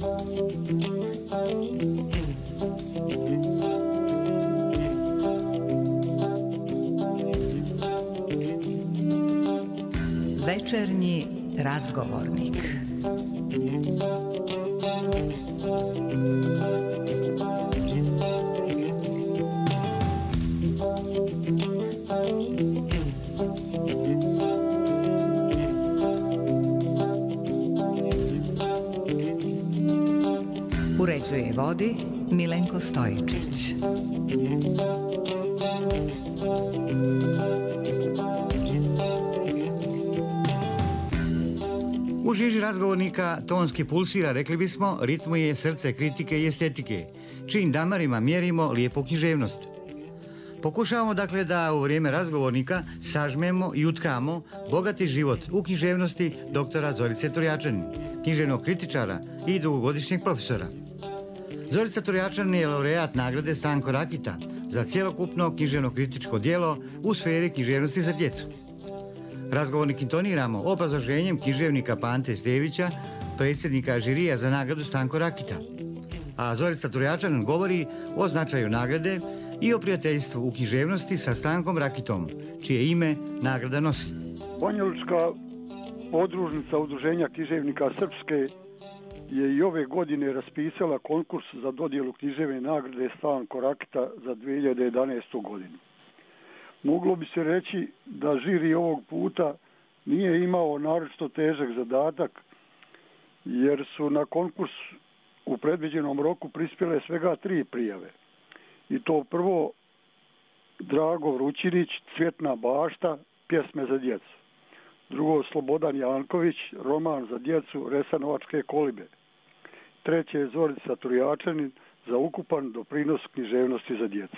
Večernji razgovornik. Uređuje i vodi Milenko Stojičić. U žiži razgovornika tonski pulsira, rekli bismo, ritmuje srce kritike i estetike, čijim damarima mjerimo lijepu književnost. Pokušavamo dakle da u vrijeme razgovornika sažmemo i utkamo bogati život u književnosti doktora Zorice Turjačanin, književnog kritičara i dugogodišnjeg profesora. Zorica Turjačanin je laureat nagrade Stanko Rakita za cjelokupno književno kritičko djelo u sferi književnosti za djecu. Razgovornik intoniramo obrazloženjem književnika Pante Stevića, predsjednika žirija za nagradu Stanko Rakita. A Zorica Turjačanin govori o značaju nagrade i o prijateljstvu u književnosti sa Stankom Rakitom, čije ime nagrada nosi. Banjalučka podružnica Udruženja književnika Srpske je i ove godine raspisala konkurs za dodjelu književne nagrade Stanko Rakita za 2011. godinu. Moglo bi se reći da žiri ovog puta nije imao naročito težak zadatak, jer su na konkurs u predviđenom roku prispjele svega 3 prijave. I to prvo Drago Vrućinić, Cvjetna bašta, pjesme za djecu. Drugo Slobodan Janković, roman za djecu, Resanovačke kolibe. Treće Zorica Turjačanin za ukupan doprinos književnosti za djecu.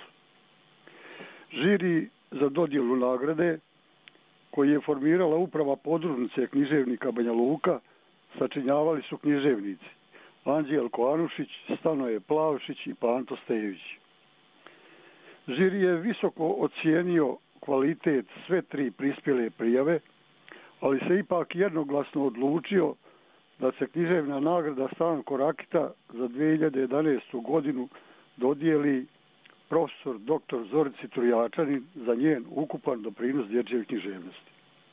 Žiri za dodjelu nagrade, koji je formirala uprava podružnice književnika Banja Luka, sačinjavali su književnici Anđelko Anušić, Stanoje Plavšić i Panto Stević. Žiri je visoko ocijenio kvalitet sve 3 prispjele prijave, ali se ipak jednoglasno odlučio da se književna nagrada Stanko Rakita za 2011. godinu dodijeli profesor dr. Zorici Turjačanin za njen ukupan doprinos dječje književnosti.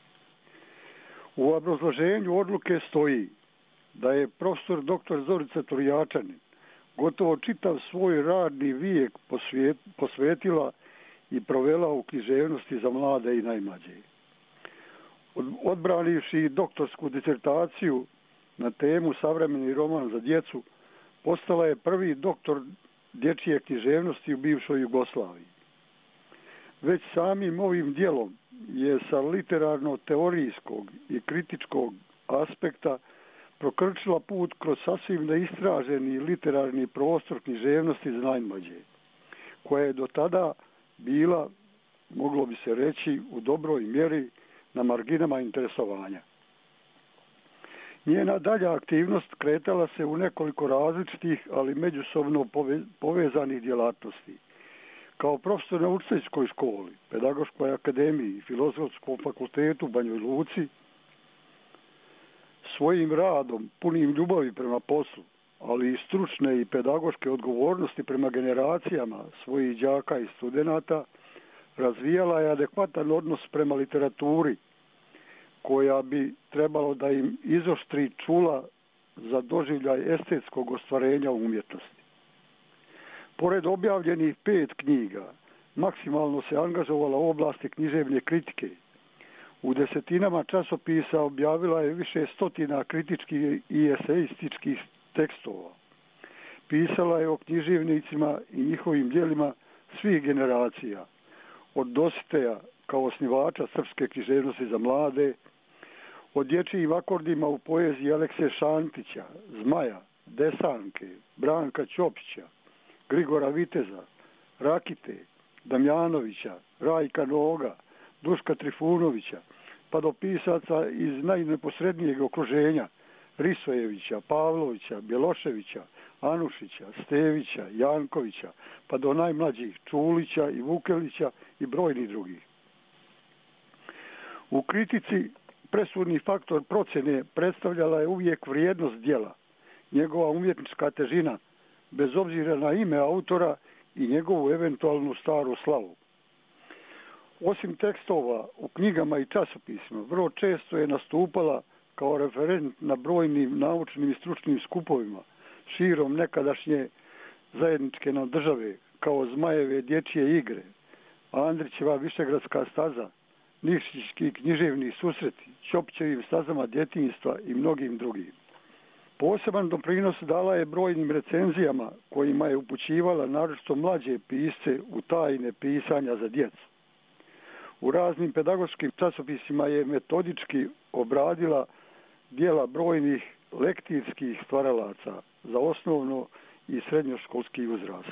U obrazloženju odluke stoji da je profesor dr. Zorica Turjačanin gotovo čitav svoj radni vijek posvetila i provela u književnosti za mlade i najmlađe. Odbranivši doktorsku disertaciju na temu Savremeni roman za djecu, postala je prvi doktor dječje književnosti u bivšoj Jugoslaviji. Već samim ovim djelom je sa literarno-teorijskog i kritičkog aspekta prokrčila put kroz sasvim neistraženi literarni prostor književnosti za najmlađe, koja je do tada bila, moglo bi se reći, u dobroj mjeri na marginama interesovanja. Njena dalja aktivnost kretala se u nekoliko različitih, ali međusobno povezanih djelatnosti. Kao profesor na učiteljskoj školi, Pedagoškoj akademiji i Filozofskom fakultetu u Banjoj Luci, svojim radom, punim ljubavi prema poslu, ali i stručne i pedagoške odgovornosti prema generacijama svojih đaka i studenata, razvijala je adekvatan odnos prema literaturi, koja bi trebalo da im izoštri čula za doživljaj estetskog ostvarenja umjetnosti. Pored objavljenih 5 knjiga, maksimalno se angažovala u oblasti književne kritike. U desetinama časopisa objavila je više stotina kritičkih i eseističkih tekstova. Pisala je o književnicima i njihovim djelima svih generacija, od Dositeja kao osnivača srpske književnosti za mlade, o dječjim akordima u poeziji Alekse Šantića, Zmaja, Desanke, Branka Ćopića, Grigora Viteza, Rakite, Damjanovića, Rajka Noga, Duška Trifunovića, pa do pisaca iz najneposrednijeg okruženja Risojevića, Pavlovića, Bjeloševića, Anušića, Stevića, Jankovića, pa do najmlađih Čulića i Vukelića i brojnih drugih. U kritici presudni faktor procjene predstavljala je uvijek vrijednost djela njegova umjetnička težina, bez obzira na ime autora i njegovu eventualnu staru slavu. Osim tekstova u knjigama i časopisima, vrlo često je nastupala kao referent na brojnim naučnim i stručnim skupovima širom nekadašnje zajedničke nam države, kao Zmajeve dječje igre, Andrićeva Višegradska staza, Nikšićki književni susreti, Ćopićevim stazama djetinjstva i mnogim drugim. Poseban doprinos dala je brojnim recenzijama kojima je upućivala naročito mlađe pisce u tajne pisanja za djecu. U raznim pedagoškim časopisima je metodički obradila djela brojnih lektirskih stvaralaca za osnovno i srednjoškolski uzrast.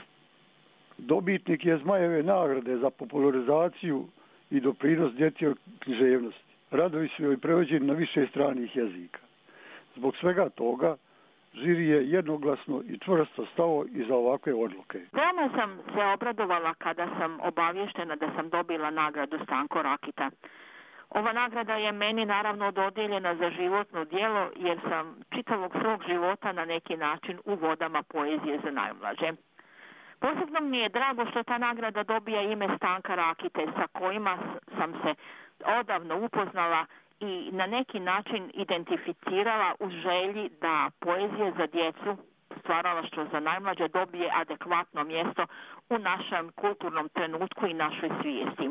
Dobitnik je Zmajeve nagrade za popularizaciju i doprinos dječjoj književnosti. Radovi su joj prevođeni na više stranih jezika. Zbog svega toga, žiri je jednoglasno i čvrsto stao iza ovakve odluke. Veoma sam se obradovala kada sam obavještena da sam dobila nagradu Stanko Rakita. Ova nagrada je meni naravno dodijeljena za životno djelo, jer sam čitavog svog života na neki način u vodama poezije za najmlađe. Posebno mi je drago što ta nagrada dobija ime Stanka Rakite, sa kojima sam se odavno upoznala i na neki način identificirala u želji da poezija za djecu, stvaralaštvo za najmlađe, dobije adekvatno mjesto u našem kulturnom trenutku i našoj svijesti.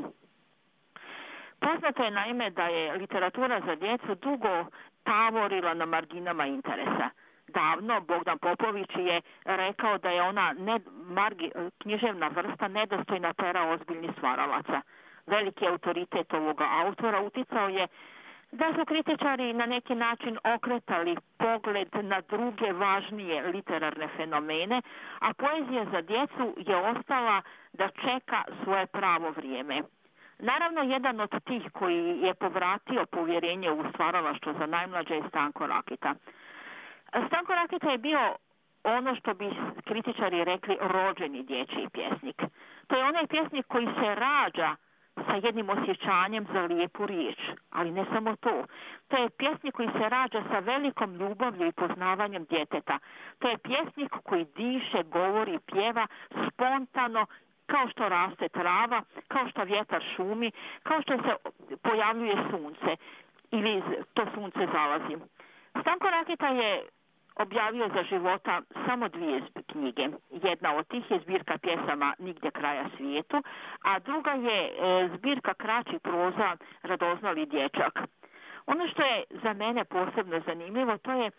Poznato je naime da je literatura za djecu dugo tavorila na marginama interesa. Davno Bogdan Popović je rekao da je ona književna vrsta nedostojna pera ozbiljnih stvaralaca. Veliki autoritet ovoga autora uticao je da su kritičari na neki način okretali pogled na druge važnije literarne fenomene, a poezija za djecu je ostala da čeka svoje pravo vrijeme. Naravno, jedan od tih koji je povratio povjerenje u stvaralaštvo za najmlađe je Stanko Rakita. Stanko Rakita je bio ono što bi kritičari rekli rođeni dječji pjesnik. To je onaj pjesnik koji se rađa sa jednim osjećanjem za lijepu riječ, ali ne samo to. To je pjesnik koji se rađa sa velikom ljubavlju i poznavanjem djeteta. To je pjesnik koji diše, govori, pjeva spontano, kao što raste trava, kao što vjetar šumi, kao što se pojavljuje sunce ili to sunce zalazi. Stanko Rakita je objavio za života samo 2 knjige. Jedna od tih je zbirka pjesama Nigdje kraja svijetu, a druga je zbirka kraćih proza Radoznali dječak. Ono što je za mene posebno zanimljivo,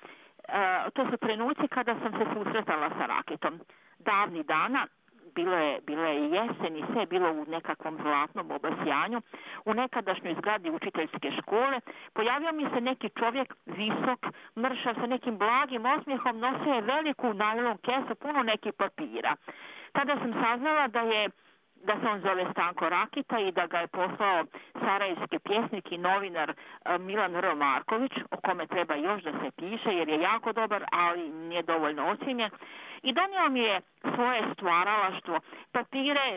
to su trenuci kada sam se susretala sa Rakitom. Davnih dana, bilo je jesen i sve bilo u nekakvom zlatnom obasjanju. U nekadašnjoj zgradi učiteljske škole pojavio mi se neki čovjek, visok, mršav, sa nekim blagim osmijehom, nosio je veliku najlon kesu, puno nekih papira. Tada sam saznala da se on zove Stanko Rakita i da ga je poslao sarajevski pjesnik i novinar Milan R. Marković, o kome treba još da se piše jer je jako dobar, ali nije dovoljno ocijenjen. I donio mi je svoje stvaralaštvo, papire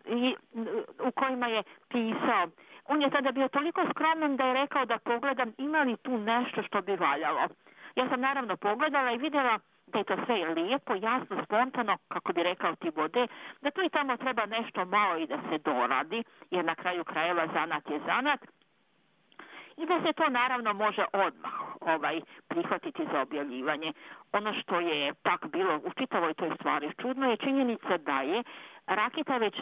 u kojima je pisao. On je tada bio toliko skroman da je rekao da pogledam ima li tu nešto što bi valjalo. Ja sam naravno pogledala i vidjela da je to sve lijepo, jasno, spontano, kako bi rekao Tibode, da tu i tamo treba nešto malo i da se doradi, jer na kraju krajeva zanat je zanat. I da se to naravno može odmah prihvatiti za objavljivanje. Ono što je pak bilo u čitavoj toj stvari čudno je činjenica da je Rakita već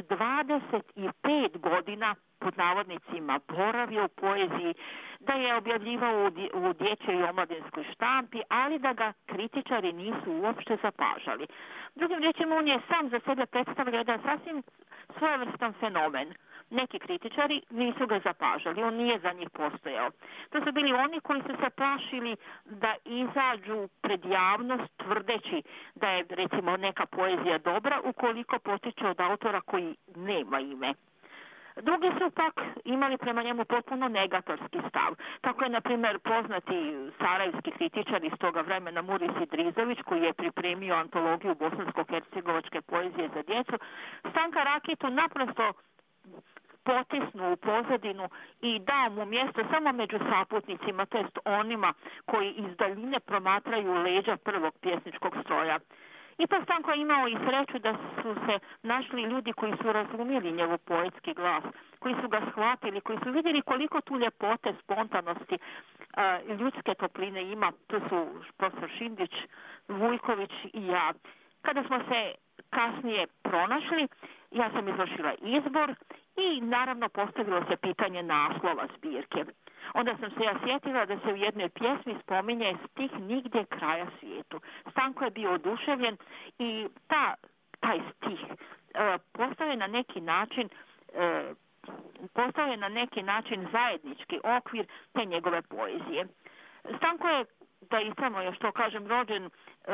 25 godina pod navodnicima boravio u poeziji, da je objavljivao u dječjoj i omladinskoj štampi, ali da ga kritičari nisu uopšte zapažali. Drugim riječima, on je sam za sebe predstavljao jedan sasvim svojevrstan fenomen. Neki kritičari nisu ga zapažali, on nije za njih postojao. To su bili oni koji su se plašili da izađu pred javnost tvrdeći da je recimo neka poezija dobra ukoliko potiče od autora koji nema ime. Drugi su pak imali prema njemu potpuno negatorski stav. Tako je, na primjer, poznati sarajevski kritičar iz toga vremena Muris Idrizović, koji je pripremio antologiju bosansko-hercegovačke poezije za djecu, Stanka Rakitu naprosto potisnuo u pozadinu i dao mu mjesto samo među saputnicima, to jest onima koji iz daljine promatraju leđa prvog pjesničkog stroja. Ipak Stanko je imao i sreću da su se našli ljudi koji su razumjeli njegov poetski glas, koji su ga shvatili, koji su vidjeli koliko tu ljepote, spontanosti, ljudske topline ima. Tu su profesor Šindić, Vujković i ja. Kada smo se kasnije pronašli, ja sam izvršila izbor i naravno postavilo se pitanje naslova zbirke. Onda sam se ja sjetila da se u jednoj pjesmi spominje stih Nigdje kraja svijetu. Stanko je bio oduševljen i taj stih postao je na neki način zajednički okvir te njegove poezije. Stanko je, da i samo još to kažem, rođen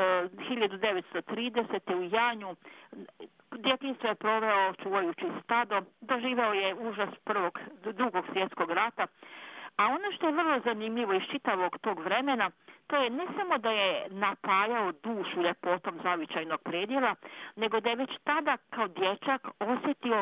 1930. u Janju. Djetinjstvo je proveo čuvajući stado, doživeo je užas drugog svjetskog rata. A ono što je vrlo zanimljivo iz čitavog tog vremena, to je ne samo da je napajao dušu ljepotom zavičajnog predjela, nego da je već tada kao dječak osjetio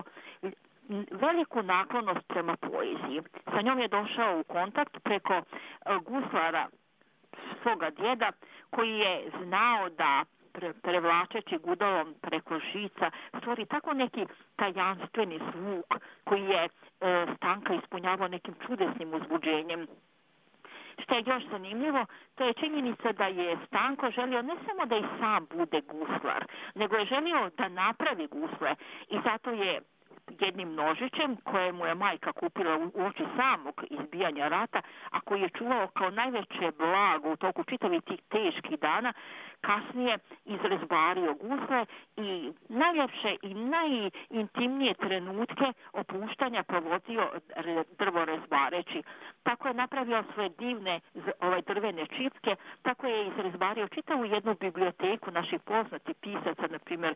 veliku naklonost prema poeziji. Sa njom je došao u kontakt preko guslara svoga djeda, koji je znao da prevlačeći gudalom preko žica stvori tako neki tajanstveni zvuk koji je Stanka ispunjavao nekim čudesnim uzbuđenjem. Što je još zanimljivo, to je činjenica da je Stanko želio ne samo da i sam bude guslar, nego je želio da napravi gusle i zato je jednim nožićem koje mu je majka kupila u oči samog izbijanja rata, a koji je čuvao kao najveće blago u toku čitavih tih teških dana, kasnije izrezbario gusle i najljepše i najintimnije trenutke opuštanja provodio drvorezbareći. Tako je napravio svoje divne drvene čipke, tako je izrezbario čitavu jednu biblioteku naših poznatih pisaca, na primjer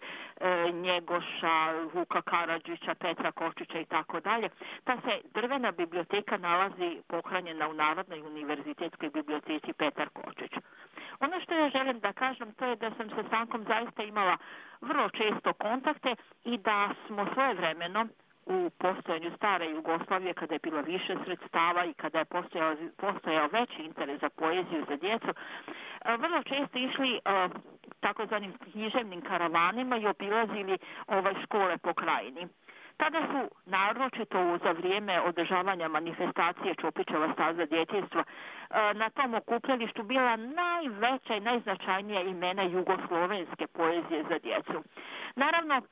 Njegoša, Vuka Karadžića, Petra Kočića i tako dalje. Ta se drvena biblioteka nalazi pohranjena u Narodnoj univerzitetskoj biblioteci Petar Kočić. Ono što ja želim da kažem, to je da sam sa Stankom zaista imala vrlo često kontakte i da smo svojevremeno u postojanju stare Jugoslavije, kada je bilo više sredstava i kada je postojao veći interes za poeziju za djecu, vrlo često išli takozvanim književnim karavanima i obilazili škole po krajini. Tada su naročito za vrijeme održavanja manifestacije Čopićeva staza djetinjstva na tom okupljalištu bila najveća i najznačajnija imena jugoslovenske poezije za djecu. Naravno,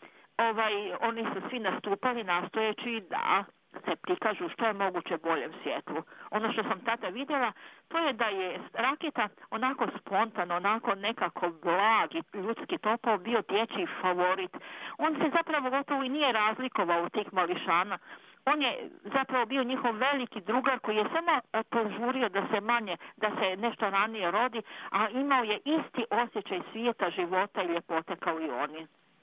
oni su svi nastupali nastojeći da se prikažu što je moguće boljem svjetlu. Ono što sam tada vidjela, to je da je Rakita onako spontano, onako nekako blag i ljudski topao bio dječji favorit. On se zapravo gotovo i nije razlikovao od tih mališana. On je zapravo bio njihov veliki drugar koji je samo požurio da se nešto ranije rodi, a imao je isti osjećaj svijeta, života i ljepote kao i oni.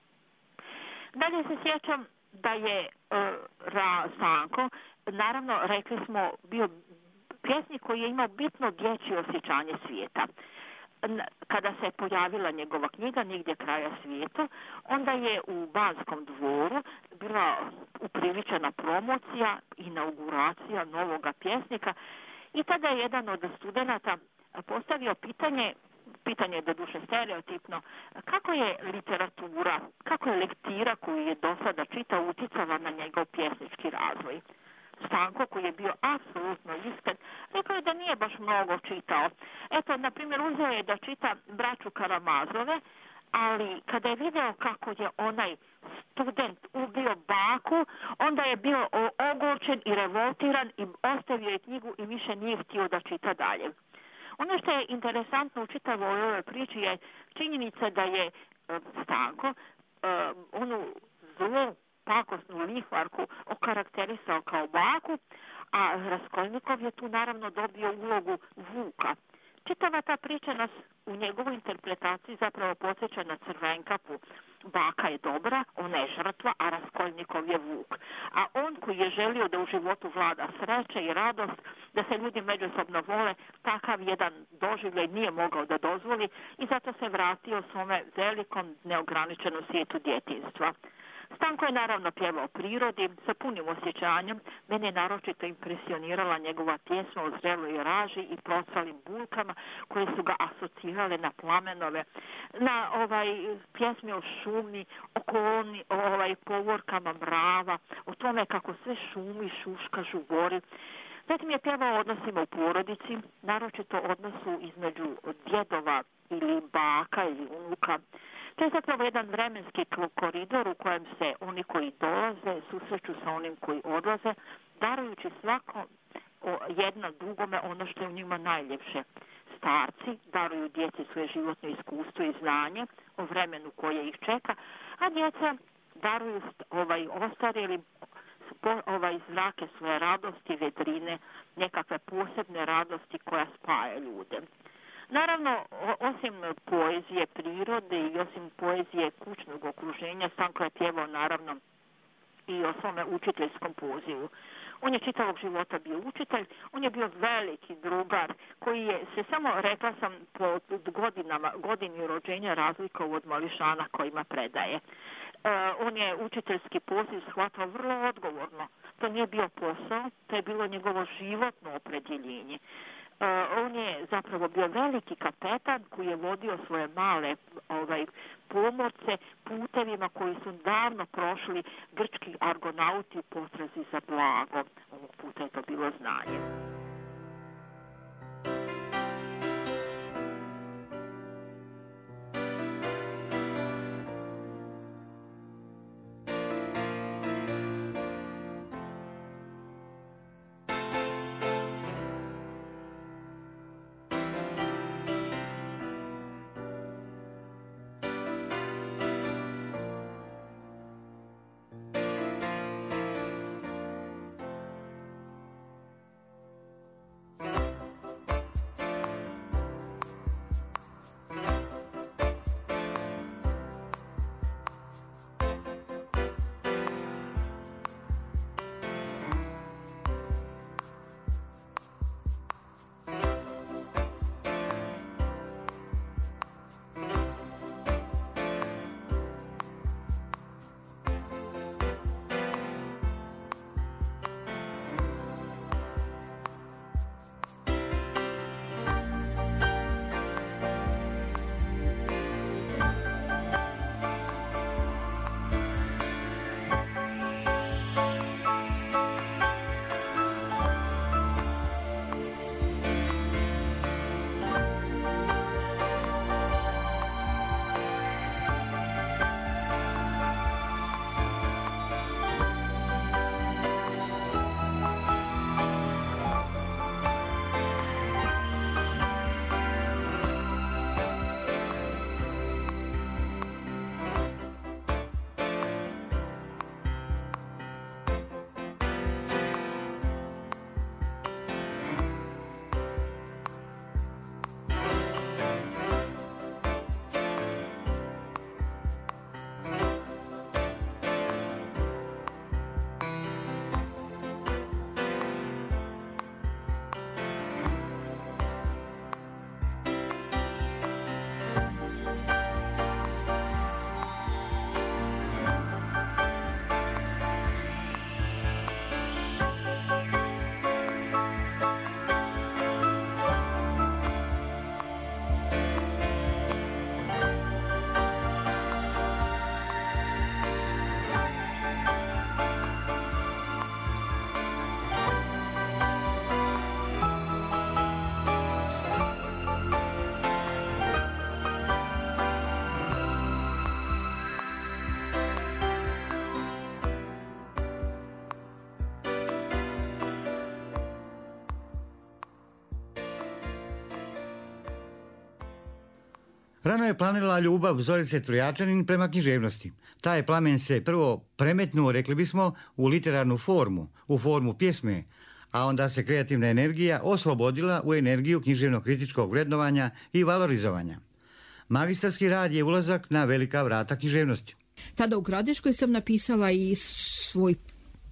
Dalje se sjećam da je Stanko, naravno rekli smo, bio pjesnik koji je imao bitno dječje osjećanje svijeta. Kada se pojavila njegova knjiga Nigdje kraja svijeta, onda je u Banskom dvoru bila upriličena promocija, inauguracija novoga pjesnika i tada je jedan od studenata postavio pitanje je doduše stereotipno, kako je literatura, kako je lektira koju je do sada čitao utjecala na njegov pjesnički razvoj. Stanko, koji je bio apsolutno iskren, rekao je da nije baš mnogo čitao. Eto, na primjer, uzeo je da čita Braću Karamazove, ali kada je video kako je onaj student ubio baku, onda je bio ogorčen i revoltiran i ostavio je knjigu i više nije htio da čita dalje. Ono što je interesantno u čitavoj ovoj priči je činjenica da je Stanko onu zlu, pakosnu lihvarku okarakterisao kao baku, a Raskolnikov je tu naravno dobio ulogu Vuka. Čitava ta priča nas u njegovoj interpretaciji zapravo podsjeća na Crvenkapu. Baka je dobra, ona je žrtva, a Raskolnikov je Vuk. A on koji je želio da u životu vlada sreća i radost, da se ljudi međusobno vole, takav jedan doživljaj nije mogao da dozvoli i zato se vratio svome velikom neograničenom svijetu djetinjstva. Stanko je naravno pjevao o prirodi sa punim osjećanjem. Mene je naročito impresionirala njegova pjesma o zreloj raži i procvalim bulkama koje su ga asocirale na plamenove, na pjesme o šumi, o koloni, o povorkama mrava, o tome kako sve šumi, šuška, žubori. Zatim je pjevao o odnosima u porodici, naročito odnosu između djedova ili baka ili unuka. To je zapravo jedan vremenski koridor u kojem se oni koji dolaze susreću sa onim koji odlaze, darujući svako jedno drugome ono što je u njima najljepše. Starci daruju djeci svoje životno iskustvo i znanje o vremenu koje ih čeka, a djeca daruju ostarjeli zrake svoje radosti, vedrine, nekakve posebne radosti koja spaja ljude. Naravno, osim poezije prirode i osim poezije kućnog okruženja, Stanko je pjevao naravno i o svome učiteljskom pozivu. On je čitavog života bio učitelj, on je bio veliki drugar koji je se samo, rekla sam, po godini rođenja razlikao od mališana kojima predaje. On je učiteljski poziv shvatao vrlo odgovorno. To nije bio posao, to je bilo njegovo životno opredjeljenje. On je zapravo bio veliki kapetan koji je vodio svoje male pomorce putevima koji su davno prošli grčki argonauti u potrazi za blagom. Ovog puta je to bilo znanje. Rano je planila ljubav Zorice Trojačanin prema književnosti. Taj plamen se prvo premetnuo, rekli bismo, u literarnu formu, u formu pjesme, a onda se kreativna energija oslobodila u energiju književno-kritičkog vrednovanja i valorizovanja. Magistarski rad je ulazak na velika vrata književnosti. Tada u Gradiškoj sam napisala i svoj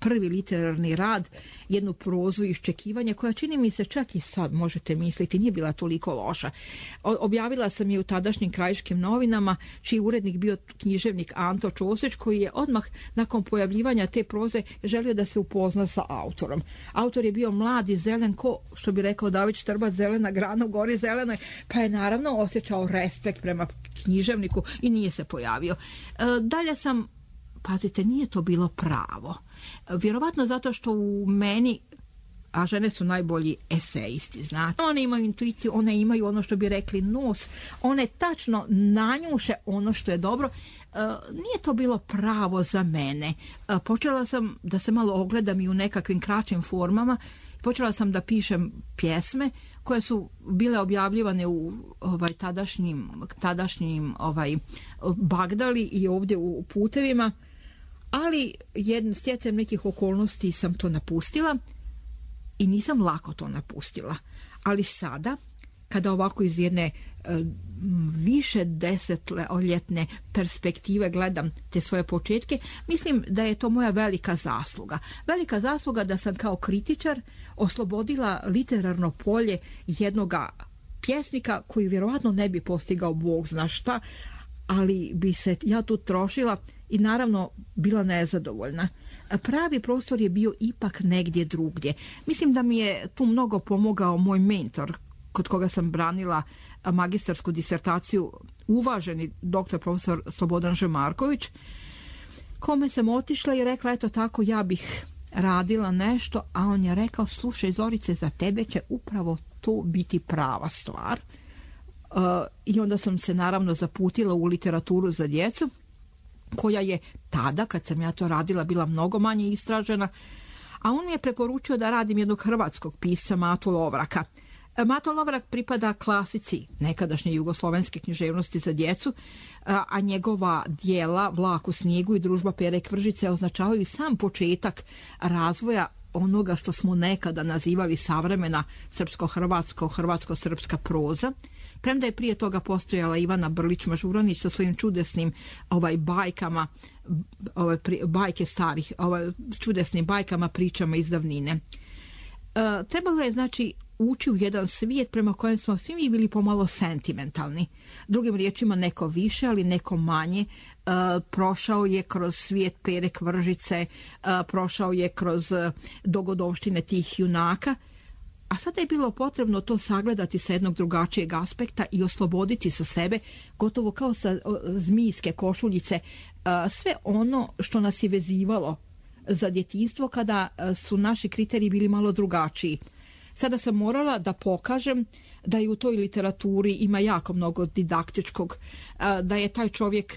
prvi literarni rad, jednu prozu iščekivanja koja čini mi se čak i sad, možete misliti, nije bila toliko loša. Objavila sam je u tadašnjim Krajiškim novinama, čiji urednik bio književnik Anto Ćosić, koji je odmah nakon pojavljivanja te proze želio da se upozna sa autorom. Autor je bio mlad i zelen, ko što bi rekao David Štrbac, zelena grana u gori zelenoj, pa je naravno osjećao respekt prema književniku i nije se pojavio. Dalje sam, pazite, nije to bilo pravo. Vjerovatno zato što u meni, a žene su najbolji esejisti, znate. One imaju intuiciju, one imaju ono što bi rekli nos, one tačno nanjuše ono što je dobro. Nije to bilo pravo za mene. Počela sam da se malo ogledam i u nekakvim kraćim formama. Počela sam da pišem pjesme koje su bile objavljivane u tadašnjim Bagdali i ovdje u Putevima, ali stjecajem nekih okolnosti sam to napustila i nisam lako to napustila. Ali sada, kada ovako iz jedne više desetljetne perspektive gledam te svoje početke, mislim da je to moja velika zasluga. Velika zasluga da sam kao kritičar oslobodila literarno polje jednoga pjesnika koji vjerovatno ne bi postigao Bog zna šta, ali bi se ja tu trošila i naravno bila nezadovoljna. Pravi prostor je bio ipak negdje drugdje. Mislim da mi je tu mnogo pomogao moj mentor, kod koga sam branila magistarsku disertaciju, uvaženi doktor profesor Slobodan Žemarković, kome sam otišla i rekla, eto tako, ja bih radila nešto, a on je rekao, slušaj Zorice, za tebe će upravo to biti prava stvar. I onda sam se naravno zaputila u literaturu za djecu, koja je tada, kad sam ja to radila, bila mnogo manje istražena, a on mi je preporučio da radim jednog hrvatskog pisca, Matu Lovraka. Mato Lovrak pripada klasici nekadašnje jugoslovenske književnosti za djecu, a njegova dijela Vlak u snijegu i Družba Pere Kvržice označavaju i sam početak razvoja onoga što smo nekada nazivali savremena hrvatsko-srpska proza. Premda je prije toga postojala Ivana Brlić-Mažuranić sa svojim čudesnim bajkama, bajke starih, čudesnim bajkama, pričama iz davnine. Trebalo je, znači, ući u jedan svijet prema kojem smo svi mi bili pomalo sentimentalni. Drugim riječima, neko više, ali neko manje. Prošao je kroz svijet Pere Kvržice, prošao je kroz dogodovštine tih junaka, a sada je bilo potrebno to sagledati sa jednog drugačijeg aspekta i osloboditi sa sebe, gotovo kao sa zmijske košuljice, sve ono što nas je vezivalo za djetinjstvo kada su naši kriteriji bili malo drugačiji. Sada sam morala da pokažem da je u toj literaturi ima jako mnogo didaktičkog, da je taj čovjek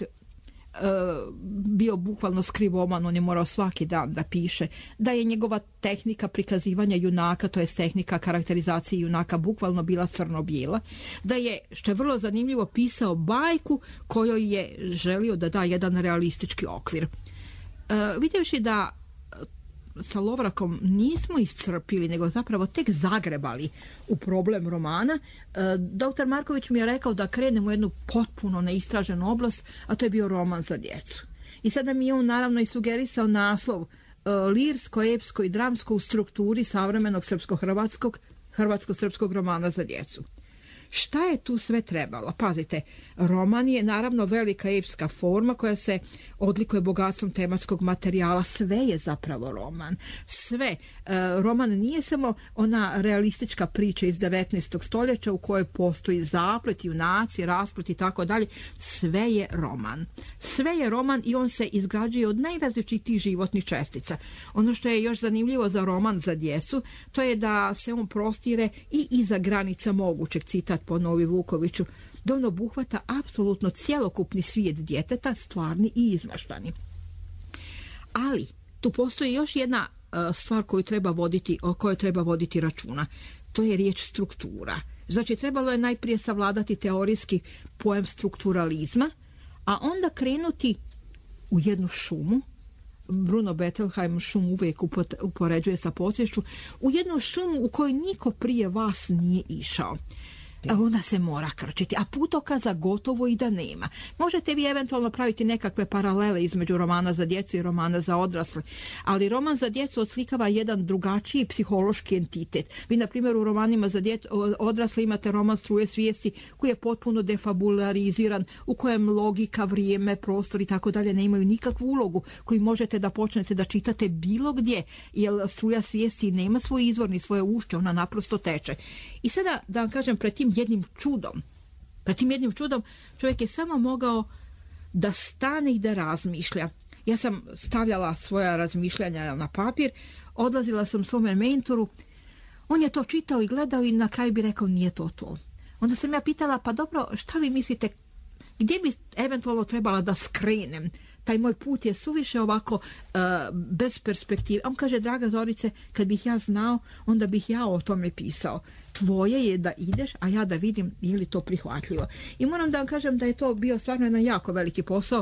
bio bukvalno skrivoman, on je morao svaki dan da piše, da je njegova tehnika prikazivanja junaka, to je tehnika karakterizacije junaka, bukvalno bila crno-bijela, da je, što je vrlo zanimljivo, pisao bajku kojoj je želio da da jedan realistički okvir. Vidjevši da sa Lovrakom nismo iscrpili, nego zapravo tek zagrebali u problem romana, dr. Marković mi je rekao da krenemo u jednu potpuno neistraženu oblast, a to je bio roman za djecu. I sada mi je on naravno i sugerisao naslov lirsko, epsko i dramsko u strukturi savremenog hrvatsko-srpskog romana za djecu. Šta je tu sve trebalo? Pazite, roman je naravno velika epska forma koja se odlikuje bogatstvom tematskog materijala. Sve je zapravo roman. Sve. Roman nije samo ona realistička priča iz 19. stoljeća u kojoj postoji zaplet, junaci, rasplet i tako dalje. Sve je roman. Sve je roman i on se izgrađuje od najrazličitijih životnih čestica. Ono što je još zanimljivo za roman za djecu, to je da se on prostire i iza granica mogućeg, citat po Novi Vukoviću, da on obuhvata apsolutno cjelokupni svijet djeteta, stvarni i izmaštani. Ali tu postoji još jedna stvar o kojoj treba voditi računa. To je riječ struktura. Znači, trebalo je najprije savladati teorijski pojam strukturalizma, a onda krenuti u jednu šumu. Bruno Bettelheim šumu uvijek upoređuje sa podsvješću, u jednu šumu u kojoj niko prije vas nije išao. Ona se mora krčiti, a putokaza gotovo i da nema. Možete vi eventualno praviti nekakve paralele između romana za djecu i romana za odrasle, ali roman za djecu odslikava jedan drugačiji psihološki entitet. Vi, na primjer, u romanima za odrasle imate roman Struje svijesti koji je potpuno defabulariziran, u kojem logika, vrijeme, prostor i tako dalje ne imaju nikakvu ulogu, koji možete da počnete da čitate bilo gdje, jer Struja svijesti nema svoj izvor ni svoje ušće, ona naprosto teče. I sada, da vam kažem, pred tim jednim čudom čovjek je samo mogao da stane i da razmišlja. Ja sam stavljala svoja razmišljanja na papir, odlazila sam svome mentoru, on je to čitao i gledao i na kraju bi rekao nije to. Onda sam ja pitala, pa dobro, šta vi mislite, gdje bi eventualno trebala da skrenem? Taj moj put je suviše ovako bez perspektive. On kaže, draga Zorice, kad bih ja znao, onda bih ja o tome pisao. Tvoje je da ideš, a ja da vidim je li to prihvatljivo. I moram da vam kažem da je to bio stvarno jedan jako veliki posao.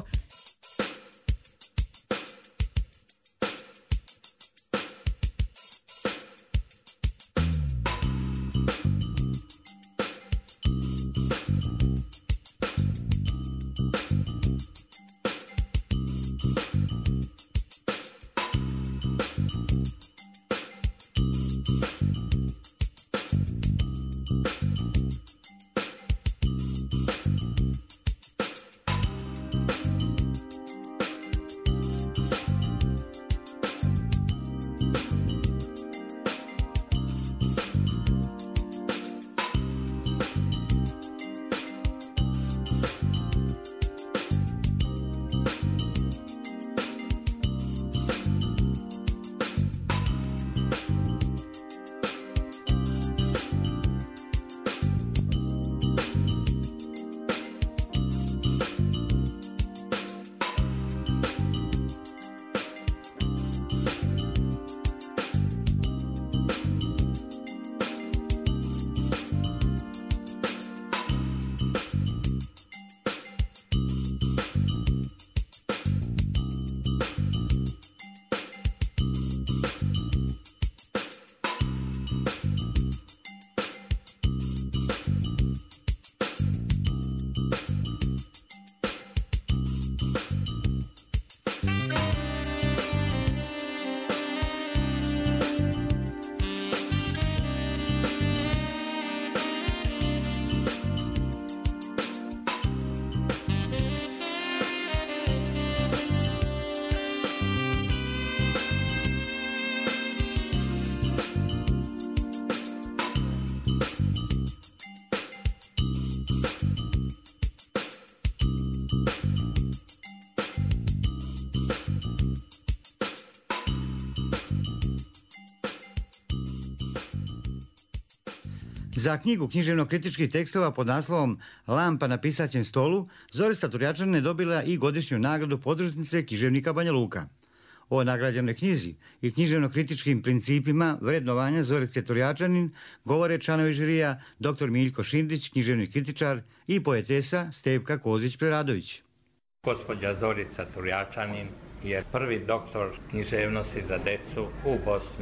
Za knjigu književno-kritičkih tekstova pod naslovom Lampa na pisaćem stolu Zorica Turjačanin je dobila i godišnju nagradu podružnice književnika Banja Luka. O nagrađenoj knjizi i književno-kritičkim principima vrednovanja Zorice Turjačanin govore članovi žirija dr. Miljko Šindić, književni kritičar, i poetesa Stevka Kozić-Preradović. Gospođa Zorica Turjačanin je prvi doktor književnosti za decu u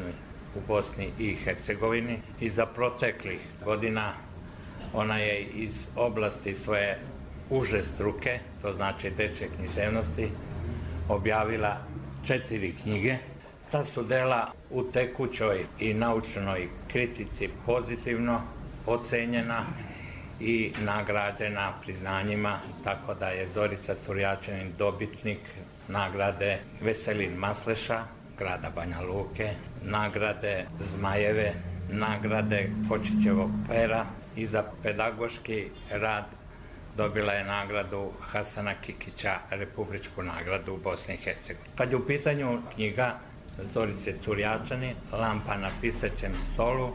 Bosni i Hercegovini i za proteklih godina ona je iz oblasti svoje uže struke, to znači dečje književnosti, objavila 4 knjige. Ta su dela u tekućoj i naučnoj kritici pozitivno ocenjena i nagrađena priznanjima, tako da je Zorica Turjačanin dobitnik nagrade Veselin Masleša grada Banja Luke, nagrade Zmajeve, nagrade Kočićevog pera i za pedagoški rad dobila je nagradu Hasana Kikića, republičku nagradu u Bosni i Hercegovini. Kad je u pitanju knjiga Zorice Turjačanin, Lampa na pisaćem stolu,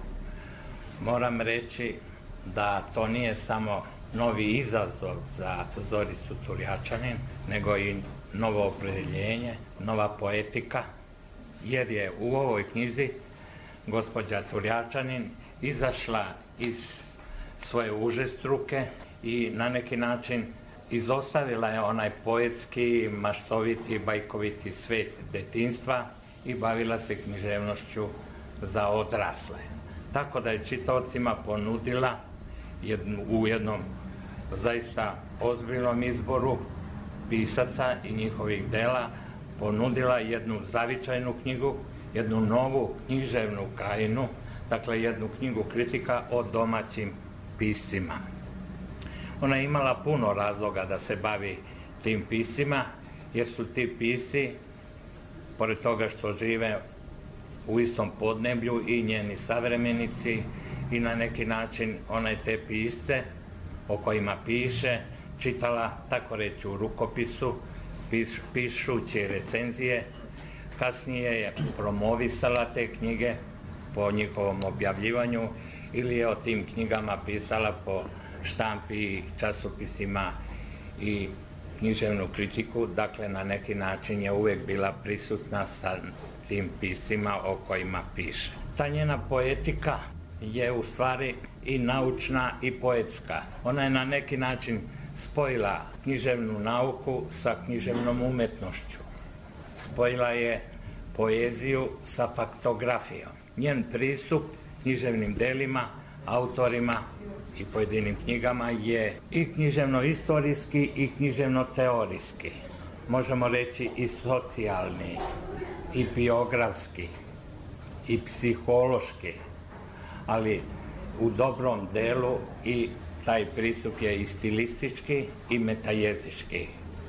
moram reći da to nije samo novi izazov za Zoricu Turjačanin, nego i novo opredjeljenje, nova poetika, jer je u ovoj knjizi gospođa Turjačanin izašla iz svoje uže struke i na neki način izostavila je onaj poetski, maštoviti, bajkoviti svet detinjstva i bavila se književnošću za odrasle. Tako da je čitaocima ponudila u jednom zaista ozbiljnom izboru pisaca i njihovih dela ponudila jednu zavičajnu knjigu, jednu novu književnu krajinu, dakle jednu knjigu kritika o domaćim piscima. Ona je imala puno razloga da se bavi tim piscima, jer su ti pisci, pored toga što žive u istom podneblju i njeni savremenici, i na neki način ona je te pisce o kojima piše čitala, tako reći, u rukopisu, pišući recenzije. Kasnije je promovisala te knjige po njihovom objavljivanju ili je o tim knjigama pisala po štampi, časopisima i književnu kritiku. Dakle, na neki način je uvijek bila prisutna sa tim piscima o kojima piše. Ta njena poetika je u stvari i naučna i poetska. Ona je na neki način spojila književnu nauku sa književnom umetnošću. Spojila je poeziju sa faktografijom. Njen pristup književnim delima, autorima i pojedinim knjigama je i književno-istorijski i književno-teorijski. Možemo reći i socijalni, i biografski, i psihološki, ali u dobrom delu i taj pristup je i stilistički i metajezički.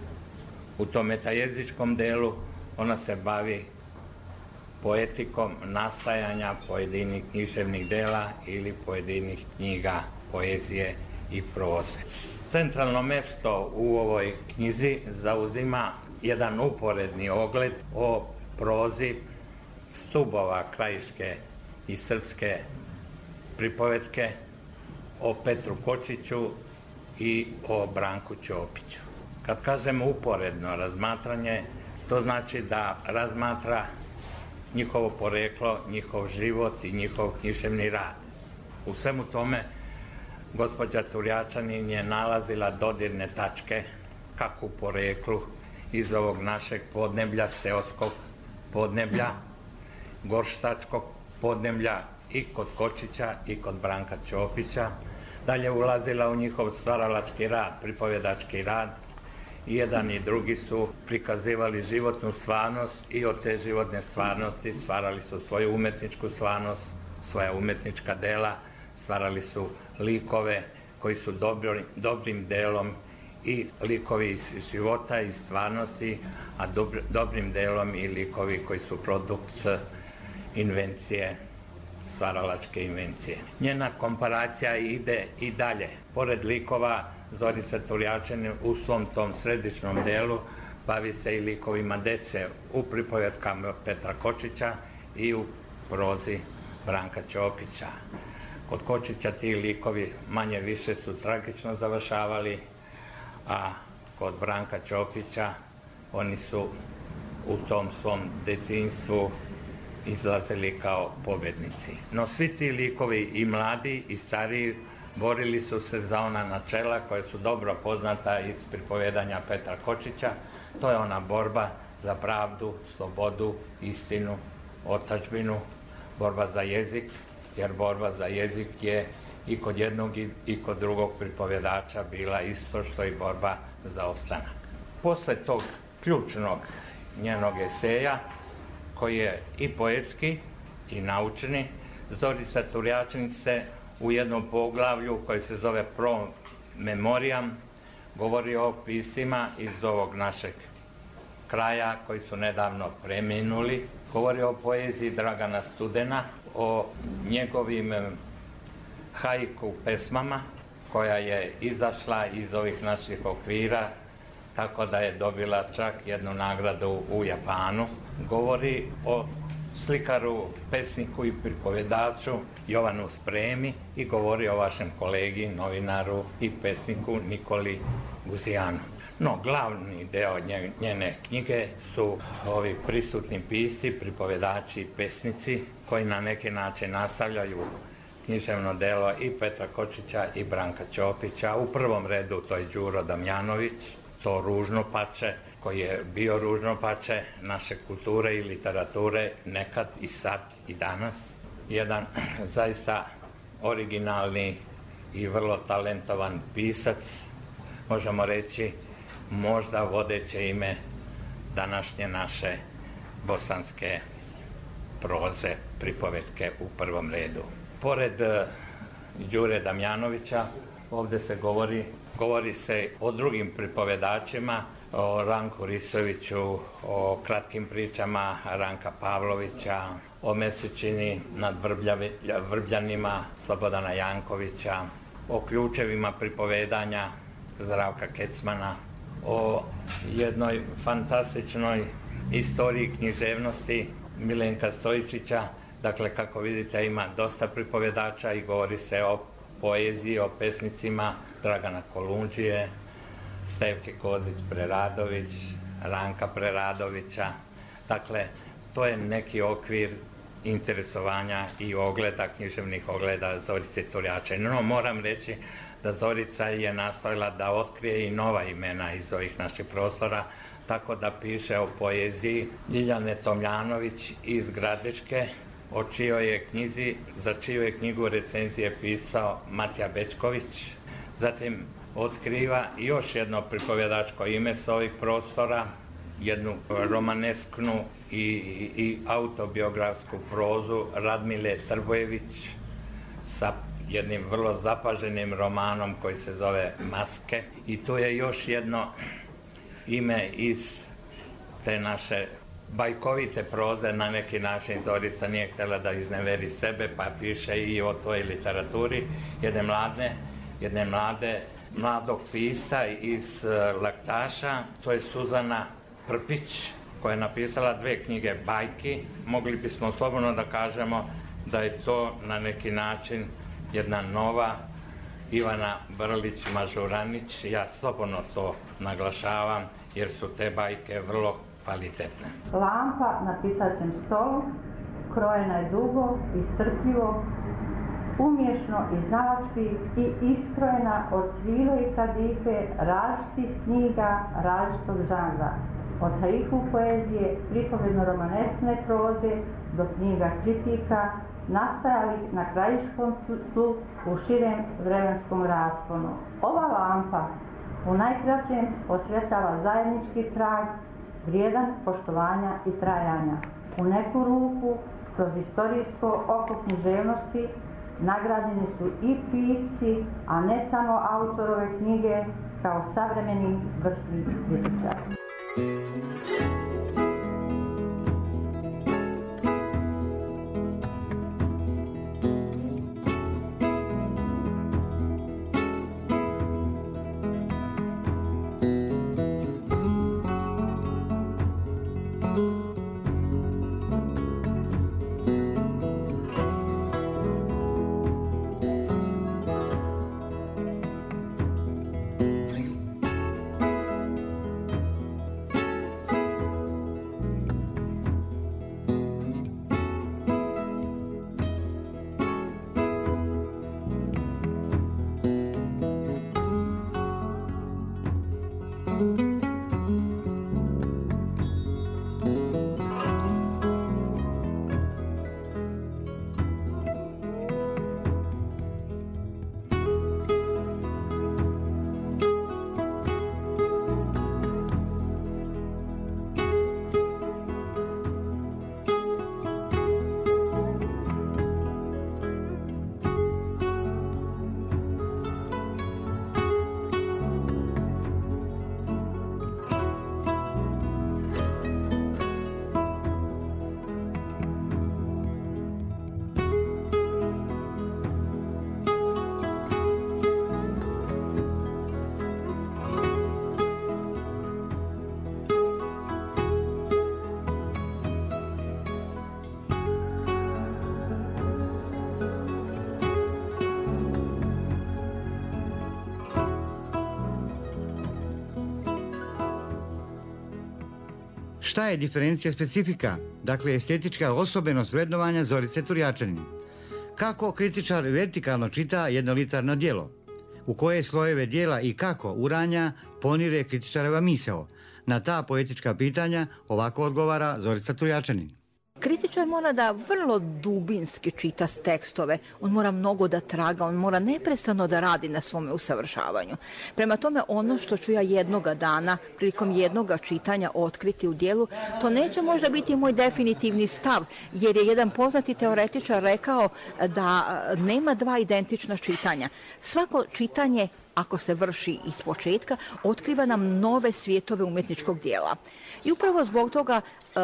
U tom metajezičkom delu ona se bavi poetikom nastajanja pojedinih književnih dela ili pojedinih knjiga, poezije i proze. Centralno mesto u ovoj knjizi zauzima jedan uporedni ogled o prozi stubova krajiške i srpske pripovetke, o Petru Kočiću i o Branku Ćopiću. Kad kažemo uporedno razmatranje, to znači da razmatra njihovo poreklo, njihov život i njihov književni rad. U svemu tome, gospođa Turjačanin je nalazila dodirne tačke, kako u poreklu iz ovog našeg podneblja, seoskog podneblja, gorštačkog podneblja, i kod Kočića i kod Branka Ćopića. Dalje ulazila u njihov stvaralački rad, pripovjedački rad. I jedan i drugi su prikazivali životnu stvarnost i od te životne stvarnosti stvarali su svoju umetničku stvarnost, svoja umetnička dela, stvarali su likove koji su dobrim delom i likovi iz života i stvarnosti, a dobrim delom i likovi koji su produkt invencije, stvaralačke invencije. Njena komparacija ide i dalje. Pored likova, Zorica Turjačanin u svom tom središnjem delu bavi se i likovima dece u pripovetkama Petra Kočića i u prozi Branka Ćopića. Kod Kočića ti likovi manje više su tragično završavali, a kod Branka Ćopića oni su u tom svom detinjstvu izlazili kao pobjednici. No svi ti likovi, i mladi i stariji, borili su se za ona načela koja su dobro poznata iz pripovedanja Petra Kočića. To je ona borba za pravdu, slobodu, istinu, otadžbinu, borba za jezik, jer borba za jezik je i kod jednog i kod drugog pripovjedača bila isto što i borba za opstanak. Posle tog ključnog njenog eseja, koji je i poetski i naučni, Zorica Turjačanin se u jednom poglavlju koji se zove Pro Memoriam govori o piscima iz ovog našeg kraja koji su nedavno preminuli. Govori o poeziji Dragana Studena, o njegovim haiku pesmama koja je izašla iz ovih naših okvira, tako da je dobila čak jednu nagradu u Japanu. Govori o slikaru, pesniku i pripovedaču Jovanu Spremi i govori o vašem kolegi, novinaru i pesniku Nikoli Guzijanu. No, glavni deo njene knjige su ovi prisutni pisci, pripovedači i pesnici koji na neki način nastavljaju književno delo i Petra Kočića i Branka Ćopića. U prvom redu to je Đuro Damjanović, to ružnopače, koji je bio ružnopače naše kulture i literature nekad i sad i danas. Jedan zaista originalni i vrlo talentovan pisac, možemo reći možda vodeće ime današnje naše bosanske proze, pripovetke u prvom redu. Pored Đure Damjanovića ovdje se govori se o drugim pripovedačima, o Ranku Risoviću, o kratkim pričama Ranka Pavlovića, o Mesečini nad Vrbljanima Slobodana Jankovića, o ključevima pripovedanja Zdravka Kecmana, o jednoj fantastičnoj istoriji književnosti Milenka Stojičića. Dakle, kako vidite, ima dosta pripovedača i govori se o poeziji, o pesnicima Dragana Kolundžije, Stevke Kozić-Preradović, Ranka Preradovića. Dakle, to je neki okvir interesovanja i ogleda, književnih ogleda Zorice Turjačanin. No, moram reći da Zorica je nastojala da otkrije i nova imena iz ovih naših prostora, tako da piše o poeziji Ljiljane Tomljanović iz Gradiške, za čiju je knjigu recenzije pisao Matija Bečković. Zatim otkriva još jedno pripovedačko ime s ovih prostora, jednu romanesknu i autobiografsku prozu Radmile Trbojević sa jednim vrlo zapaženim romanom koji se zove Maske. I tu je još jedno ime iz te naše bajkovite proze. Na neki način Zorica nije htjela da izneveri sebe, pa piše i o toj literaturi mladog pisca iz Laktaša. To je Suzana Prpić, koja je napisala 2 knjige bajki. Mogli bismo slobodno da kažemo da je to na neki način jedna nova Ivana Brlić-Mažuranić. Ja slobodno to naglašavam jer su te bajke vrlo kvalitetne. Lampa na pisaćem stolu, krojena je dugo i strpljivo, umješno i znalački i iskrojena od svile i kadife različitih knjiga različitog žanra, od haiku poezije, pripovedno-romaneskne proze do knjiga kritika, nastajali na krajiškom tlu u širem vremenskom rasponu. Ova lampa u najkraćem osvjetava zajednički trag, vrijedan poštovanja i trajanja. U neku ruku, kroz istorijsko oko književnosti, nagrađeni su i pisci, a ne samo autorove knjige, kao savremeni vrsni kritičari. Šta je diferencija specifika, dakle estetička osobenost vrednovanja Zorice Turjačanin? Kako kritičar vertikalno čita jedno literarno djelo? U koje slojeve djela i kako uranja ponire kritičareva misao? Na ta poetička pitanja ovako odgovara Zorica Turjačanin. Kritičar mora da vrlo dubinski čita tekstove, on mora mnogo da traga, on mora neprestano da radi na svome usavršavanju. Prema tome, ono što ću ja jednoga dana, prilikom jednoga čitanja otkriti u dijelu, to neće možda biti moj definitivni stav, jer je jedan poznati teoretičar rekao da nema dva identična čitanja. Svako čitanje, ako se vrši iz početka, otkriva nam nove svijetove umjetničkog dijela. I upravo zbog toga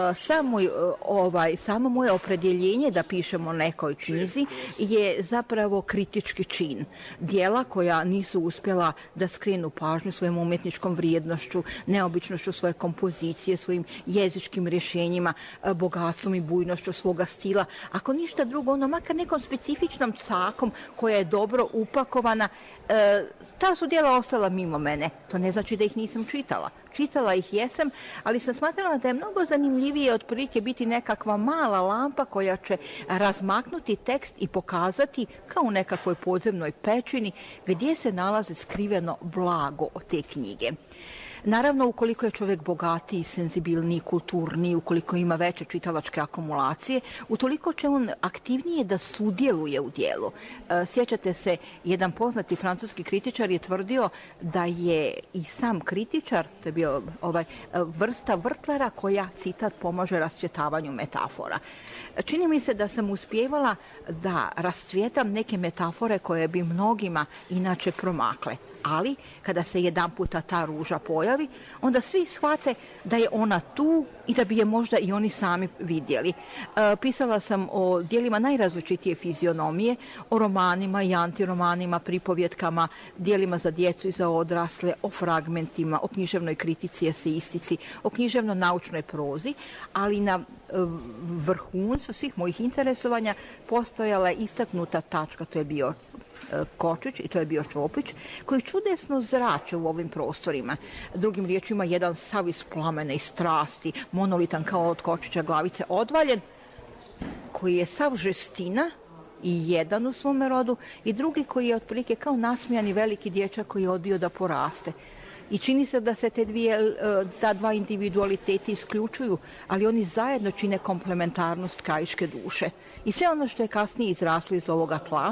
samo moje opredjeljenje da pišemo nekoj knjizi je zapravo kritički čin. Dijela koja nisu uspjela da skrenu pažnju svojom umjetničkom vrijednošću, neobičnošću svoje kompozicije, svojim jezičkim rješenjima, bogatstvom i bujnošću svoga stila. Ako ništa drugo, ono makar nekom specifičnom cakom koja je dobro upakovana, ta su djela ostala mimo mene. To ne znači da ih nisam čitala. Čitala ih jesam, ali sam smatrala da je mnogo zanimljivije otprilike biti nekakva mala lampa koja će razmaknuti tekst i pokazati kao u nekakvoj podzemnoj pećini gdje se nalazi skriveno blago te knjige. Naravno, ukoliko je čovjek bogatiji, senzibilniji, kulturniji, ukoliko ima veće čitalačke akumulacije, utoliko će on aktivnije da sudjeluje u dijelu. Sjećate se, jedan poznati francuski kritičar je tvrdio da je i sam kritičar, to je bio vrsta vrtlara koja, citat, pomaže rascvjetavanju metafora. Čini mi se da sam uspijevala da rascvjetam neke metafore koje bi mnogima inače promakle. Ali, kada se jedan puta ta ruža pojavi, onda svi shvate da je ona tu i da bi je možda i oni sami vidjeli. Pisala sam o dijelima najrazličitije fizionomije, o romanima i antiromanima, pripovjetkama, dijelima za djecu i za odrasle, o fragmentima, o književnoj kritici, eseistici, o književno-naučnoj prozi, ali na vrhuncu svih mojih interesovanja postojala je istaknuta tačka, to je bio Kočić i to je bio Čopić, koji čudesno zrače u ovim prostorima. Drugim riječima, jedan sav iz plamena i strasti, monolitan kao od Kočića glavice odvaljen, koji je sav žestina i jedan u svome rodu, i drugi koji je otprilike kao nasmijani veliki dječak koji je odbio da poraste. I čini se da se ta dva individualiteti isključuju, ali oni zajedno čine komplementarnost krajiške duše. I sve ono što je kasnije izraslo iz ovoga tla,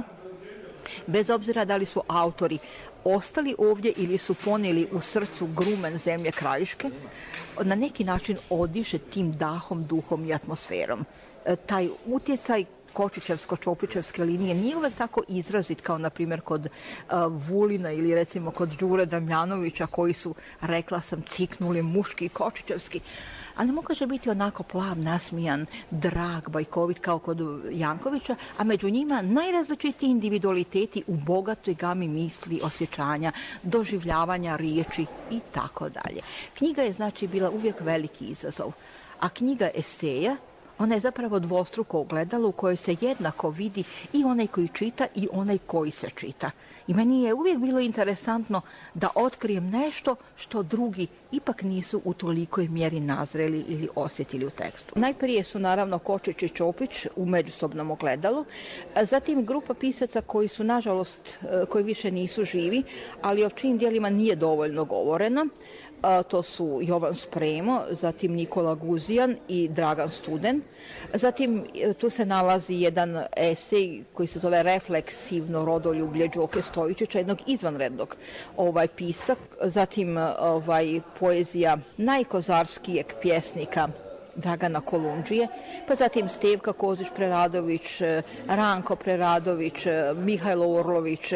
bez obzira da li su autori ostali ovdje ili su ponijeli u srcu grumen zemlje krajiške, na neki način odiše tim dahom, duhom i atmosferom. Taj utjecaj Kočićevsko-Čopićevske linije nije uvek tako izrazit kao na primjer kod Vulina ili recimo kod Đure Damjanovića, koji su, rekla sam, ciknuli muški i kočićevski. Ali ne može biti onako plav, nasmijan, drag, bajkovit kao kod Jankovića, a među njima najrazličitiji individualiteti u bogatoj gami misli, osjećanja, doživljavanja riječi i tako dalje. Knjiga je znači bila uvijek veliki izazov, a knjiga eseja, ona je zapravo dvostruko ogledalo u kojoj se jednako vidi i onaj koji čita i onaj koji se čita. I meni je uvijek bilo interesantno da otkrijem nešto što drugi ipak nisu u tolikoj mjeri nazreli ili osjetili u tekstu. Najprije su naravno Kočić i Čopić u međusobnom ogledalu, zatim grupa pisaca koji su, nažalost, koji više nisu živi, ali o čijim djelima nije dovoljno govoreno. To su Jovan Spremo, zatim Nikola Guzijan i Dragan Studen. Zatim tu se nalazi jedan esej koji se zove Refleksivno rodoljublje Đoke Stojičića, jednog izvanrednog pisca. Zatim poezija najkozarskijeg pjesnika Dragana Kolundžije, pa zatim Stevka Kozić-Preradović, Ranko Preradović, Mihajlo Orlović,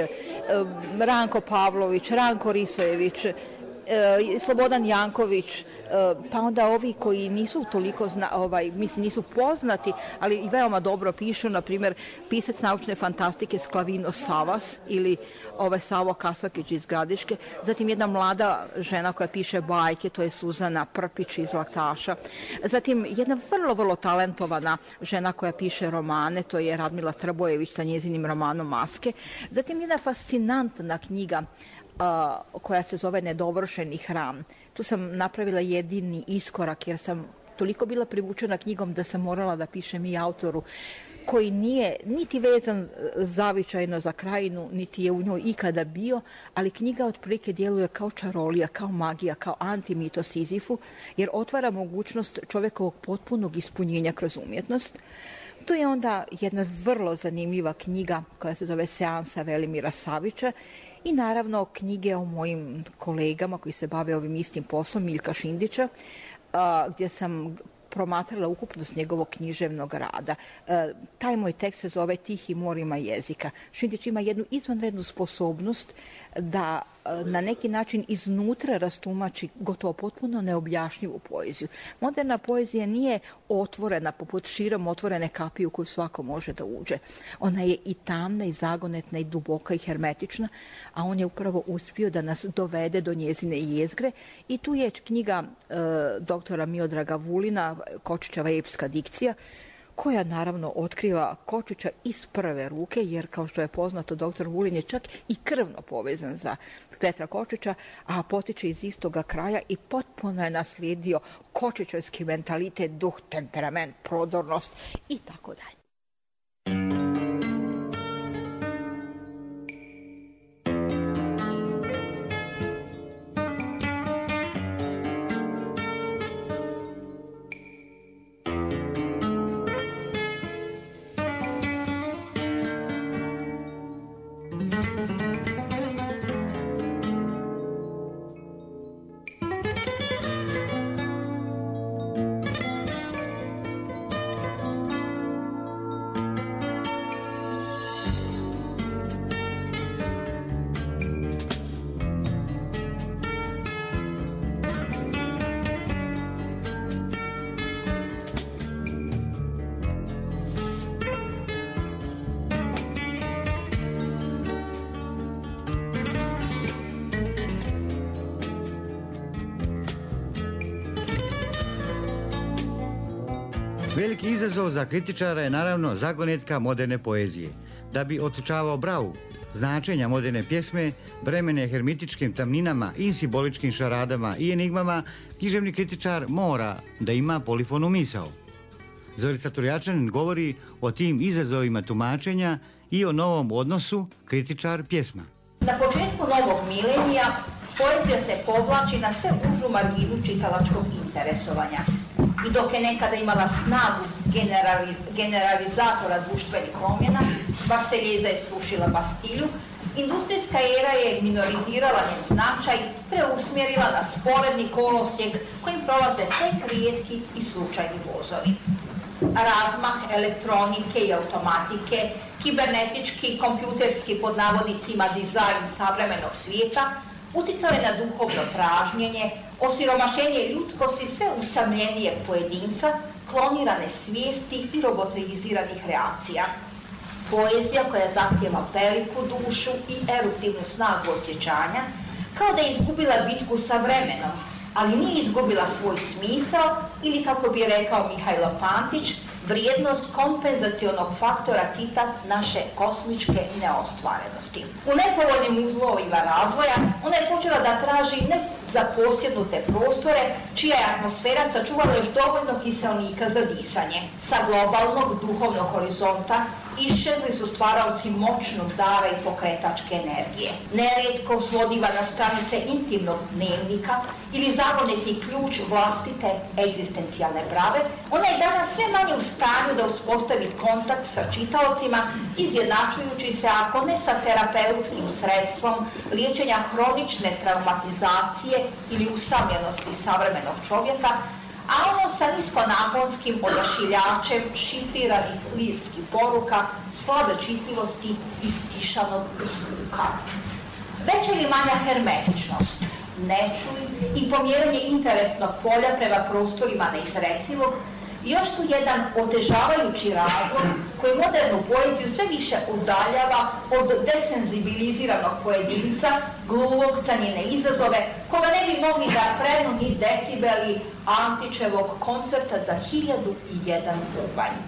Ranko Pavlović, Ranko Risojević, Slobodan Janković, pa onda ovi koji nisu toliko nisu poznati, ali i veoma dobro pišu, na primjer pisac naučne fantastike Sklavino Savas ili Savo Kasakić iz Gradiške, zatim jedna mlada žena koja piše bajke, to je Suzana Prpić iz Laktaša, zatim jedna vrlo, vrlo talentovana žena koja piše romane, to je Radmila Trbojević sa njezinim romanom Maske, zatim jedna fascinantna knjiga koja se zove Nedovršeni hram. Tu sam napravila jedini iskorak jer sam toliko bila privučena knjigom da sam morala da pišem i autoru koji nije niti vezan zavičajno za krajinu, niti je u njoj ikada bio, ali knjiga otprilike djeluje kao čarolija, kao magija, kao antimito Sizifu, jer otvara mogućnost čovjekovog potpunog ispunjenja kroz umjetnost. To je onda jedna vrlo zanimljiva knjiga koja se zove Seansa Velimira Savića i naravno knjige o mojim kolegama koji se bave ovim istim poslom, Miljka Šindića, gdje sam promatrala ukupnost njegovog književnog rada. Taj moj tekst se zove Tihi morima jezika. Šindić ima jednu izvanrednu sposobnost da na neki način iznutra rastumači gotovo potpuno neobjašnjivu poeziju. Moderna poezija nije otvorena poput širom otvorene kapije u koju svako može da uđe. Ona je i tamna, i zagonetna, i duboka, i hermetična, a on je upravo uspio da nas dovede do njezine jezgre. I tu je knjiga doktora Miodraga Vulina, Kočićeva epska dikcija, koja naravno otkriva Kočića iz prve ruke, jer kao što je poznato, doktor Vulin je čak i krvno povezan za Petra Kočića, a potiče iz istoga kraja i potpuno je naslijedio kočićevski mentalitet, duh, temperament, prodornost i tako dalje. Veliki izazov za kritičara je naravno zagonetka moderne poezije. Da bi otključavao bravu značenja moderne pjesme, bremene hermitičkim tamninama i simboličkim šaradama i enigmama, književni kritičar mora da ima polifonu misao. Zorica Turjačanin govori o tim izazovima tumačenja i o novom odnosu kritičar-pjesma. Na početku novog milenija poezija se povlači na sve užu marginu čitalačkog interesovanja. I dok je nekada imala snagu generalizatora društvenih promjena, Marseljeza je srušila Bastilju, industrijska era je minorizirala njen značaj, preusmjerila na sporedni kolosijek kojim prolaze tek rijetki i slučajni vozovi. Razmah elektronike i automatike, kibernetički, kompjuterski pod navodnicima dizajn savremenog svijeta uticao je na duhovno pražnjenje, osiromašenje ljudskosti sve usamljenijeg pojedinca, klonirane svijesti i robotiziranih reakcija. Poezija koja zahtjeva veliku dušu i eruptivnu snagu osjećanja, kao da je izgubila bitku sa vremenom, ali nije izgubila svoj smisao ili, kako bi rekao Mihajlo Pantić, vrijednost kompenzacionog faktora, citat, naše kosmičke neostvarenosti. U nepovoljnim uzlovima razvoja ona je počela da traži ne za posjednute prostore, čija je atmosfera sačuvala još dovoljno kiselnika za disanje. Sa globalnog duhovnog horizonta iščezli su stvaraoci moćnog dara i pokretačke energije. Nerijetko svodiva na stranice intimnog dnevnika ili zagonetni ključ vlastite egzistencijalne brave, ona je danas sve manje u stanju da uspostavi kontakt sa čitaocima, izjednačujući se, ako ne sa terapeutskim sredstvom liječenja hronične traumatizacije ili usamljenosti savremenog čovjeka, a ono sa niskonaponskim odašiljačem šifriranih lirskih poruka, slabe čitljivosti i stišanog zvuka. Veća ili manja hermetičnost, nečuj i pomjeranje interesnog polja prema prostorima neizrecivog još su jedan otežavajući razlog koji modernu poeziju sve više udaljava od desenzibiliziranog pojedinca, gluvog za njene izazove, koga ne bi mogli da prenu ni decibeli Antićevog koncerta za 1001 bubanj.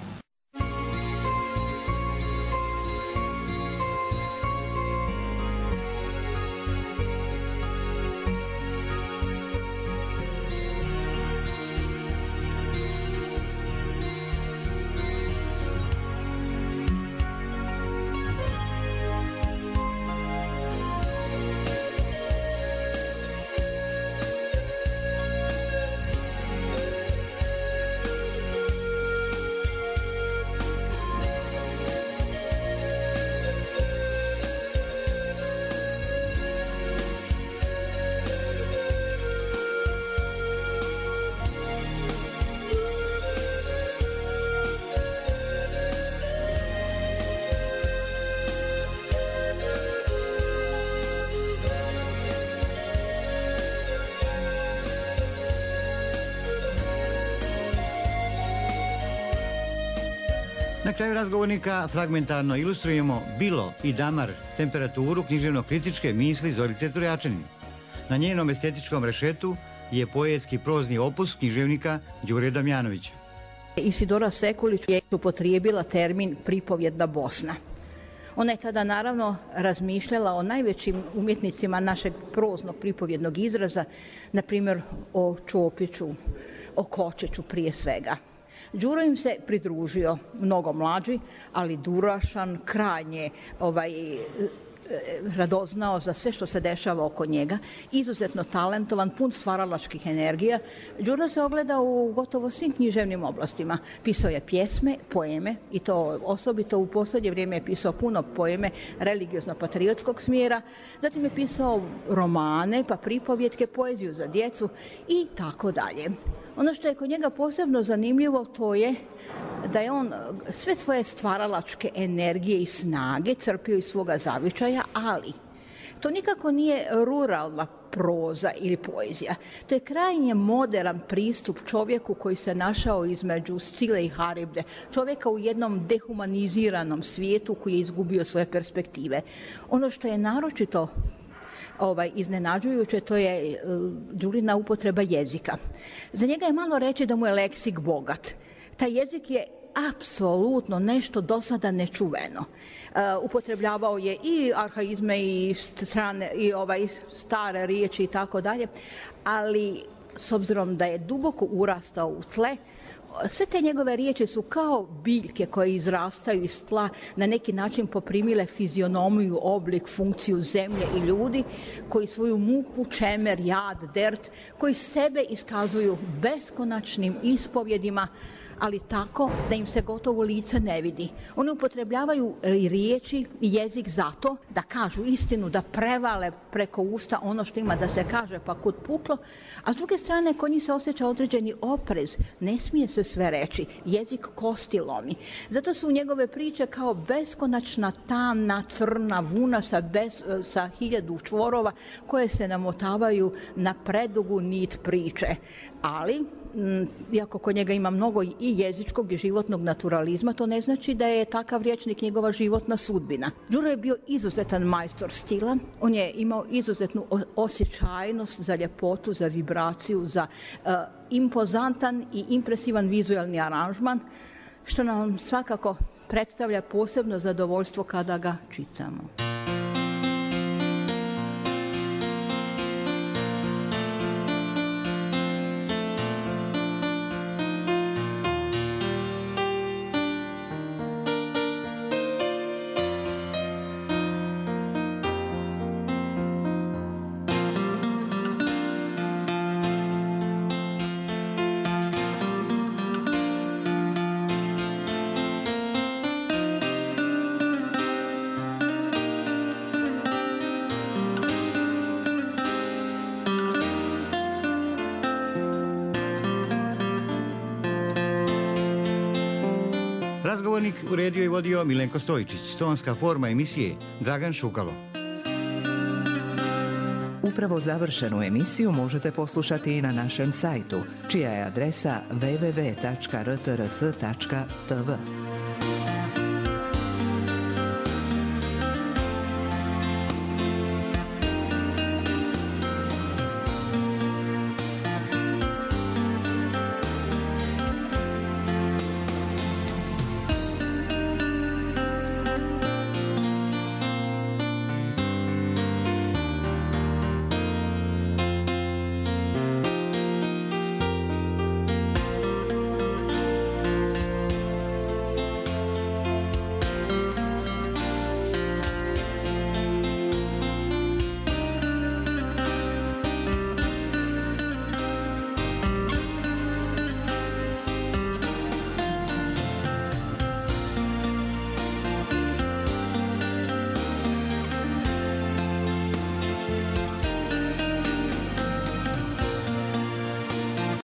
Na kraju razgovornika fragmentarno ilustrujemo Bilo i Damar, temperaturu književno-kritičke misli Zorice Turjačanin. Na njenom estetičkom rešetu je poetski prozni opus književnika Đure Damjanovića. Isidora Sekulić je upotrijebila termin pripovjedna Bosna. Ona je tada naravno razmišljala o najvećim umjetnicima našeg proznog pripovjednog izraza, na primjer o Čopiću, o Kočeću prije svega. Đuro im se pridružio, mnogo mlađi, ali durašan, krajnje radoznao za sve što se dešava oko njega, izuzetno talentovan, pun stvaralačkih energija. Đuro se ogleda u gotovo svim književnim oblastima. Pisao je pjesme, poeme, i to osobito u posljednje vrijeme je pisao puno poeme religiozno-patriotskog smjera, zatim je pisao romane, pa pripovjetke, poeziju za djecu i tako dalje. Ono što je kod njega posebno zanimljivo, to je da je on sve svoje stvaralačke energije i snage crpio iz svoga zavičaja, ali to nikako nije ruralna proza ili poezija. To je krajnje moderan pristup čovjeku koji se našao između Scile i Haribde, čovjeka u jednom dehumaniziranom svijetu koji je izgubio svoje perspektive. Ono što je naročito iznenađujuće, to je Đurina upotreba jezika. Za njega je malo reći da mu je leksik bogat. Taj jezik je apsolutno nešto do sada nečuveno. Upotrebljavao je i arhaizme i stare riječi i tako dalje, ali s obzirom da je duboko urastao u tle, sve te njegove riječi su kao biljke koje izrastaju iz tla, na neki način poprimile fizionomiju, oblik, funkciju zemlje i ljudi koji svoju muku, čemer, jad, dert, koji sebe iskazuju beskonačnim ispovjedima, ali tako da im se gotovo lice ne vidi. Oni upotrebljavaju riječi i jezik zato da kažu istinu, da prevale preko usta ono što ima da se kaže pa kud puklo, a s druge strane kod njih se osjeća određeni oprez. Ne smije se sve reći, jezik kosti lomi. Zato su njegove priče kao beskonačna tamna crna vuna sa 1000 čvorova koje se namotavaju na predugu nit priče. Ali iako kod njega ima mnogo i jezičkog i životnog naturalizma, to ne znači da je takav rječnik njegova životna sudbina. Đuro je bio izuzetan majstor stila, on je imao izuzetnu osjećajnost za ljepotu, za vibraciju, za impozantan i impresivan vizualni aranžman, što nam svakako predstavlja posebno zadovoljstvo kada ga čitamo. Razgovornik uredio i vodio Milenko Stojičić, tonska forma emisije Dragan Šukalo. Upravo završenu emisiju možete poslušati i na našem sajtu, čija je adresa www.rtrs.tv.